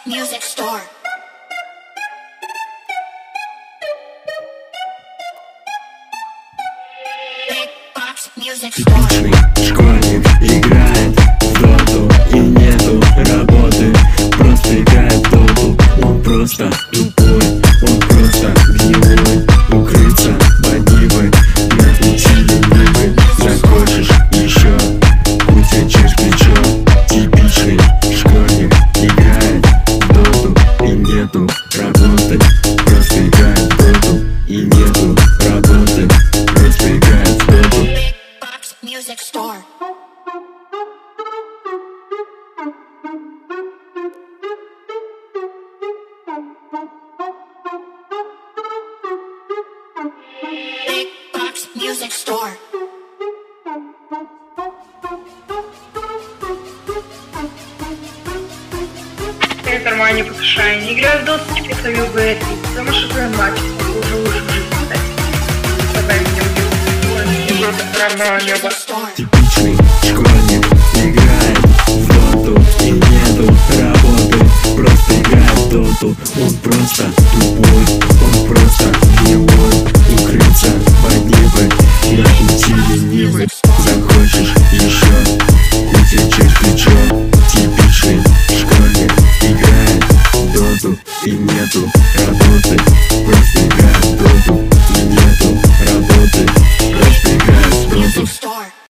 Music Store. Big Box Music Store. Типичный школьник играет в доту и нету работы, просто играет в доту. Он просто тупой, он просто гнилой. Укрыться под нивой, научили нивы. Захочешь еще, утечешь плечо. Типичный школьник играет в доту и нету работы, просто играет в доту и нету работы, просто играет в доту. Big Box Music Store. Big Box Music Store. Я в кармане потушаю, не играю в доту, теперь свою ГЭТ. Потому что твоя мать уже лучше в жизни стать. Давай меня убьют. Дота правного неба. Типичный школьник играет в доту и нету работы, просто играет в доту. Он просто тупой, он просто гнилой. Укрыться под нивой, научили нивы. Захочешь еще, утечешь плечо.